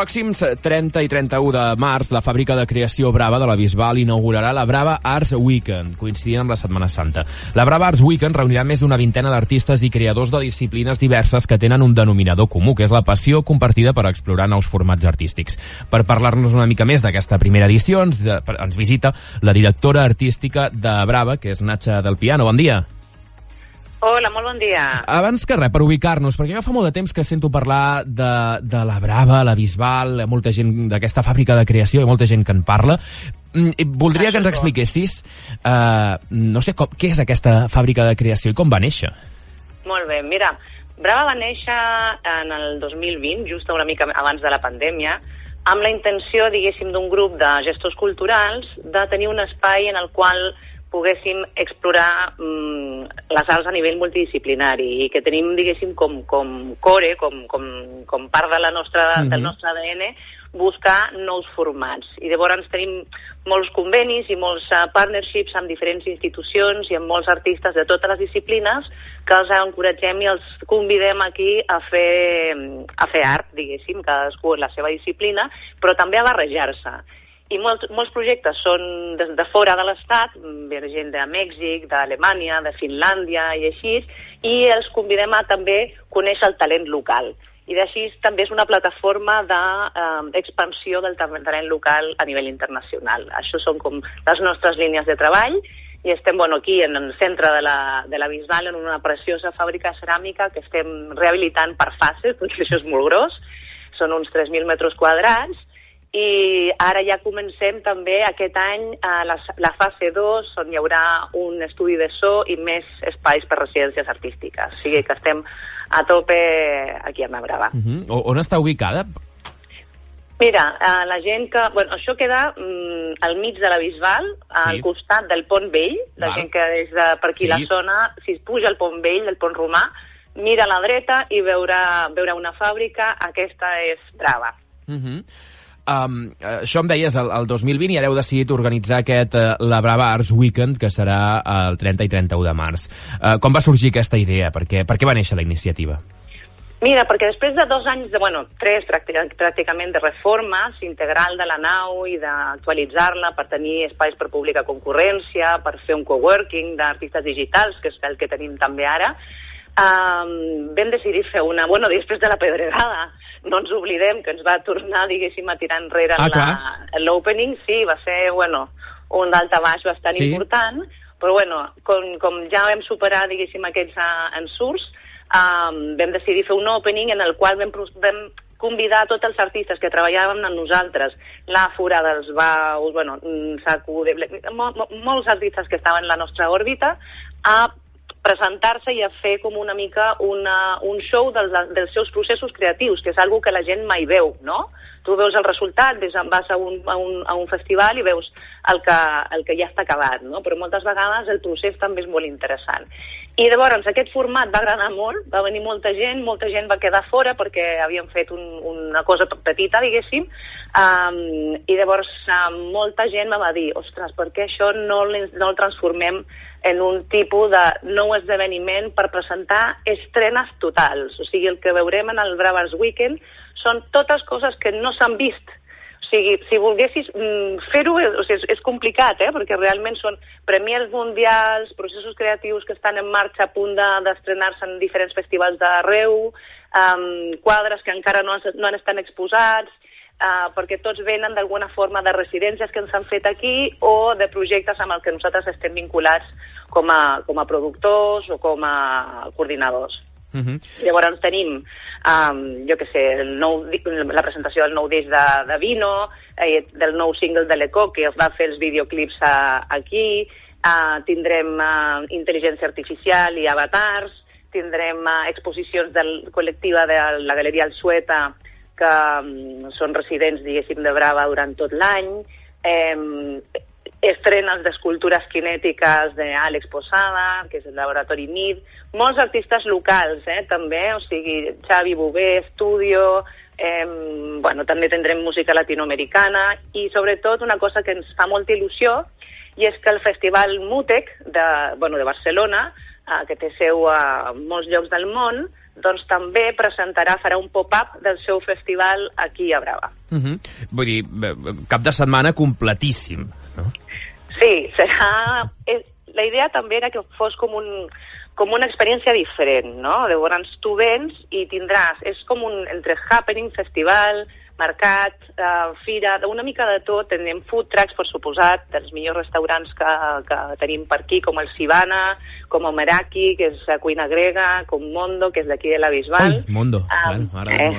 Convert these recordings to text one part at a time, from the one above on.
pròxims 30 i 31 de març, la fàbrica de creació Brava de la Bisbal inaugurarà la Brava Arts Weekend, coincidint amb la Setmana Santa. La Brava Arts Weekend reunirà més d'una vintena d'artistes i creadors de disciplines diverses que tenen un denominador comú, que és la passió compartida per explorar nous formats artístics. Per parlar-nos una mica més d'aquesta primera edició, ens visita la directora artística de Brava, que és Natxa Del Piano. Bon dia. Hola, molt bon dia. Abans que res, per ubicar-nos, perquè jo fa molt de temps que sento parlar de la Brava, la Bisbal, molta gent d'aquesta fàbrica de creació, i molta gent que en parla. Voldria que ens expliquessis, no sé, què és aquesta fàbrica de creació i com va néixer? Molt bé, mira, Brava va néixer en el 2020, just una mica abans de la pandèmia, amb la intenció, diguéssim, d'un grup de gestors culturals de tenir un espai en el qual poguéssim explorar les arts a nivell multidisciplinari i que tenim, diguéssim, com core, com part de del nostre ADN, buscar nous formats. I llavors tenim molts convenis i molts partnerships amb diferents institucions i amb molts artistes de totes les disciplines que els encoratgem i els convidem aquí a fer art, diguéssim, cadascú en la seva disciplina, però també a barrejar-se. I molts projectes són de fora de l'Estat, ve gent de Mèxic, d'Alemanya, de Finlàndia i així, i els convidem a també conèixer el talent local. I d'així també és una plataforma d'expansió del talent local a nivell internacional. Això són com les nostres línies de treball i estem aquí en el centre de la Bisbal, en una preciosa fàbrica de ceràmica que estem rehabilitant per fases, perquè això és molt gros, són uns 3.000 metres quadrats, i ara ja comencem també aquest any la fase 2, on hi haurà un estudi de so i més espais per residències artístiques. O sigui que estem a tope aquí a Brava. On està ubicada? Mira, la gent que... això queda al mig de la Bisbal, al costat del Pont Vell. La gent que és per aquí la zona, si es puja al Pont Vell, del Pont Romà, mira a la dreta i veurà una fàbrica. Aquesta és Brava. Això em deies el 2020 i ara heu decidit organitzar la Brava Arts Weekend, que serà el 30 i 31 de març. Com va sorgir aquesta idea? Per què va néixer la iniciativa? Mira, perquè després de 2 anys, tres pràcticament, de reformes integral de la nau i d'actualitzar-la per tenir espais per pública concurrència, per fer un coworking d'artistes digitals, que és el que tenim també ara, vam decidir fer una... després de la pedregada, no ens oblidem que ens va tornar, diguéssim, a tirar enrere l'opening. Sí, va ser, un daltabaix bastant important, però, com ja vam superar, diguéssim, aquests ensurts, vam decidir fer un opening en el qual vam convidar tots els artistes que treballaven amb nosaltres, la Forada dels Baus, molts artistes que estaven en la nostra òrbita, a presentar-se i a fer com una mica un show dels seus processos creatius, que és una que la gent mai veu, no? Tu veus el resultat, vas a un festival i veus el que ja està acabat, no? Però moltes vegades el procés també és molt interessant. I llavors aquest format va agradar molt, va venir molta gent va quedar fora perquè havíem fet una cosa petita, diguéssim, i llavors molta gent me va dir, ostres, per què això no el transformem en un tipus de nou esdeveniment per presentar estrenes totals? O sigui, el que veurem en el Brava Arts Weekend són totes coses que no s'han vist. O sigui, si volguessis fer-ho, és complicat, perquè realment són premiers mundials, processos creatius que estan en marxa a punt d'estrenar-se en diferents festivals d'arreu, quadres que encara no han estat exposats, perquè tots venen d'alguna forma de residències que ens han fet aquí o de projectes amb els que nosaltres estem vinculats com a productors o com a coordinadors. Llavors tenim, la presentació del nou disc de Vino, del nou single de l'Eco, que va fer els videoclips aquí, tindrem intel·ligència artificial i avatars, tindrem exposicions col·lectiva de la Galeria Alsueta, que són residents, diguéssim, de Brava durant tot l'any, estrenes d'escultures kinètiques d'Àlex Posada, que és el Laboratori MID, molts artistes locals, també, o sigui, Xavi Bové, Estudio, també tindrem música latinoamericana i, sobretot, una cosa que ens fa molta il·lusió, i és que el Festival Mútec de Barcelona, que té seu a molts llocs del món, doncs també farà un pop-up del seu festival aquí a Brava. Vull dir, cap de setmana completíssim, no? Sí, la idea també era que fos com una experiència diferent, no? Llavors tu vens i tindràs, és com entre happening, festival, mercat, fira, una mica de tot. Tenim food trucks, per suposat, dels millors restaurants que tenim per aquí, com el Sivana, com el Meraki, que és la cuina grega, com Mondo, que és d'aquí de la Bisbal. Ui, Mondo, m'agrada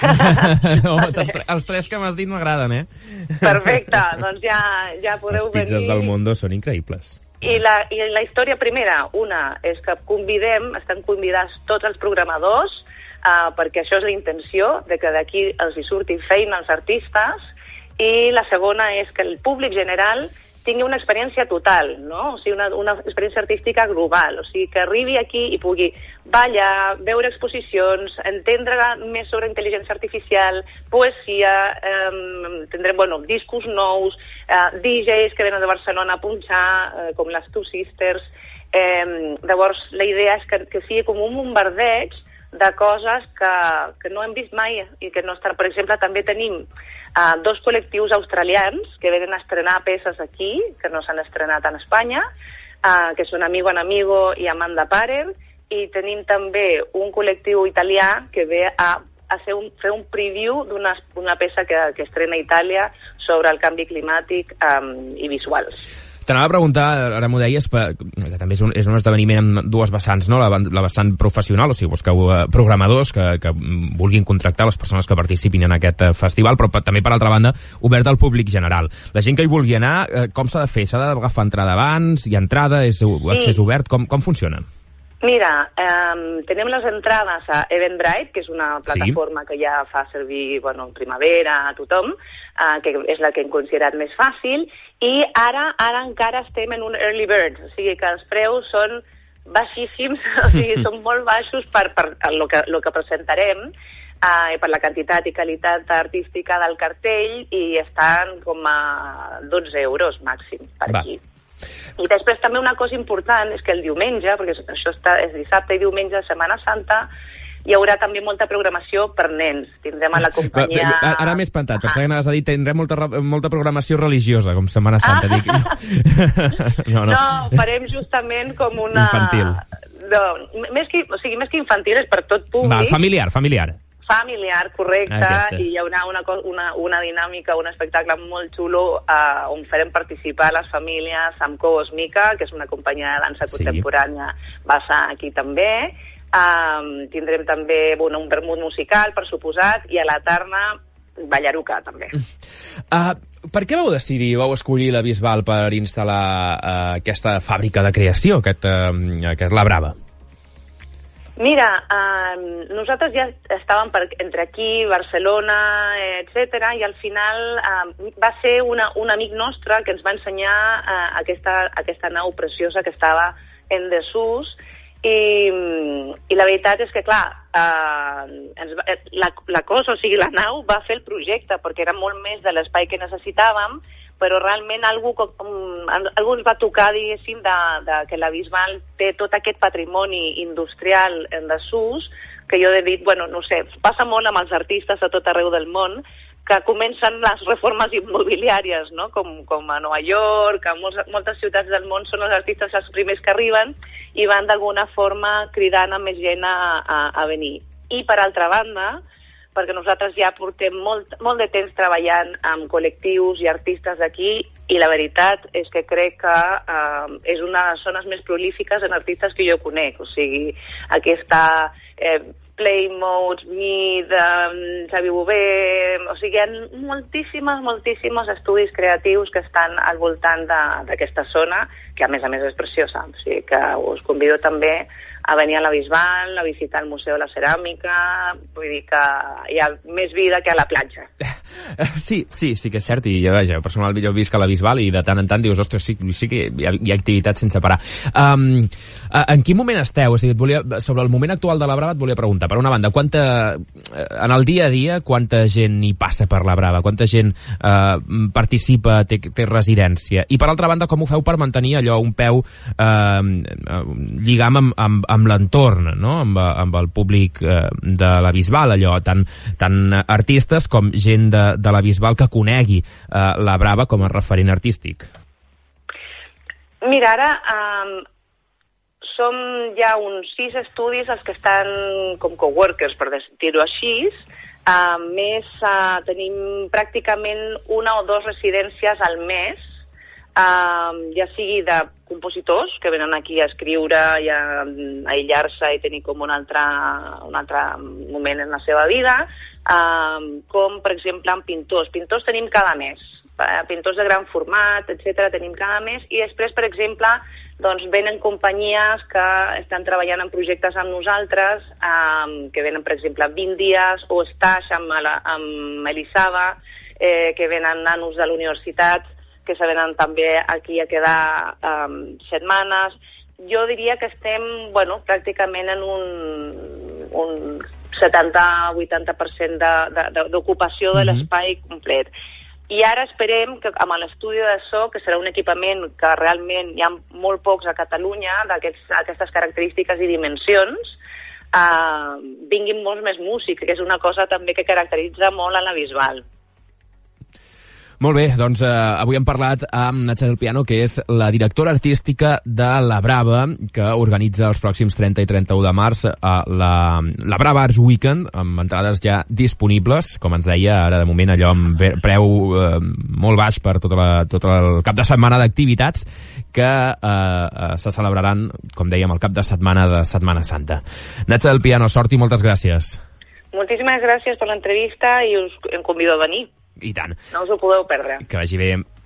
molt. Els tres que m'has dit m'agraden, Perfecte, doncs ja podeu venir. Les pizzas del Mondo són increïbles. I la història primera, una, és que estan convidats tots els programadors, perquè això és la intenció, de que d'aquí els hi surti feina als artistes, i la segona és que el públic general tingui una experiència total, no? O sigui, una experiència artística global, o sigui, que arribi aquí i pugui ballar, veure exposicions, entendre més sobre intel·ligència artificial, poesia, tindrem, discos nous, DJs que venen de Barcelona a punxar, com les Two Sisters. Llavors, la idea és que sigui com un bombardeig de coses que no hem vist mai i que no estan. Per exemple, també tenim dos col·lectius australians que venen a estrenar peces aquí, que no s'han estrenat en Espanya, que són Amigo en Amigo i Amanda Parer, i tenim també un col·lectiu italià que ve a fer un preview d'una peça que estrena a Itàlia sobre el canvi climàtic i visuals. T'anava a preguntar, ara m'ho deies, que també és un esdeveniment amb dues vessants, no? La vessant professional, o sigui, busqueu programadors que vulguin contractar les persones que participin en aquest festival, però també, per altra banda, obert al públic general. La gent que hi vulgui anar, com s'ha de fer? S'ha d'agafar entrada abans? Hi ha entrada? És accés obert? Com funciona? Mira, tenim les entrades a Eventbrite, que és una plataforma que ja fa servir primavera a tothom, que és la que hem considerat més fàcil, i ara encara estem en un early bird, o sigui que els preus són baixíssims, o sigui, són molt baixos per lo que presentarem, per la quantitat i qualitat artística del cartell, i estan com a 12 euros màxim per aquí. I després també una cosa important és que el diumenge, perquè això és dissabte i diumenge de Setmana Santa, hi haurà també molta programació per nens. Tindrem a la companyia... Ara m'he espantat, pensava que anaves a dir tindrem molta programació religiosa, com Setmana Santa. No, farem justament com una... Infantil. No, més que infantil, és per tot públic. Familiar. Familiar, correcte, i hi haurà una dinàmica, un espectacle molt xulo on farem participar les famílies amb Cosmica, que és una companyia de dansa contemporània basada aquí també. Tindrem també un vermut musical, per suposat, i a la tarda ballaruca també. Per què vau escollir la Bisbal per instal·lar aquesta fàbrica de creació, que és la Brava? Mira, nosaltres ja estàvem entre aquí, Barcelona, etc., i al final va ser un amic nostre que ens va ensenyar aquesta nau preciosa que estava en desús, i la veritat és que, clar, la cosa, o sigui, la nau va fer el projecte perquè era molt més de l'espai que necessitàvem, però realment algú ens va tocar, diguéssim, que la Bisbal té tot aquest patrimoni industrial en desús, que jo he dit, no sé, passa molt amb els artistes a tot arreu del món, que comencen les reformes immobiliàries, no? Com a Nova York, a moltes ciutats del món són els artistes els primers que arriben i van d'alguna forma cridant a més gent a venir. I per altra banda, perquè nosaltres ja portem molt de temps treballant amb col·lectius i artistes d'aquí, i la veritat és que crec que és una de les zones més prolífiques en artistes que jo conec. O sigui, aquí està Playmodes, Mid, Xavi Bové... O sigui, hi ha moltíssims estudis creatius que estan al voltant d'aquesta zona, que a més és preciosa. O sigui que us convido també a venir a la Bisbal, a visitar el Museu de la Ceràmica, vull dir que hi ha més vida que a la platja. Sí que és cert, i jo personalment jo visc a la Bisbal i de tant en tant dius, ostres, sí que hi ha activitat sense parar. En quin moment esteu? O sigui, sobre el moment actual de la Brava et volia preguntar, per una banda, en el dia a dia, quanta gent hi passa per la Brava? Quanta gent participa, té residència? I per altra banda, com ho feu per mantenir allò un peu lligam amb amb l'entorn, no? Amb el públic de la Bisbal, allò, tant artistes com gent de la Bisbal que conegui la Brava com a referent artístic? Mira, ara som ja uns 6 estudis els que estan com coworkers, per dir-ho així. Més tenim pràcticament 1 o 2 residències al mes, ja sigui de compositors que venen aquí a escriure i a aïllar-se i tenir com un altre moment en la seva vida, com per exemple amb pintors. Pintors tenim cada mes, pintors de gran format, etc. tenim cada mes, i després, per exemple, doncs venen companyies que estan treballant en projectes amb nosaltres, que venen, per exemple, 20 dies, o Stash amb Elisava, que venen nanos de la universitat, que se venen també aquí a quedar setmanes. Jo diria que estem, pràcticament en un 70-80% d'ocupació de l'espai complet. I ara esperem que amb l'estudi de so, que serà un equipament que realment hi ha molt pocs a Catalunya, d'aquestes característiques i dimensions, vinguin molts més músics, que és una cosa també que caracteritza molt a la Bisbal. Molt bé, doncs avui hem parlat amb Natxa del Piano, que és la directora artística de La Brava, que organitza els pròxims 30 i 31 de març la Brava Arts Weekend, amb entrades ja disponibles, com ens deia, ara de moment allò amb preu molt baix per tot el cap de setmana d'activitats que se celebraran, com dèiem, el cap de setmana de Setmana Santa. Natxa del Piano, sort i moltes gràcies. Moltíssimes gràcies per l'entrevista i us convido a venir. I tant. No us ho podeu perdre. Que vagi bé.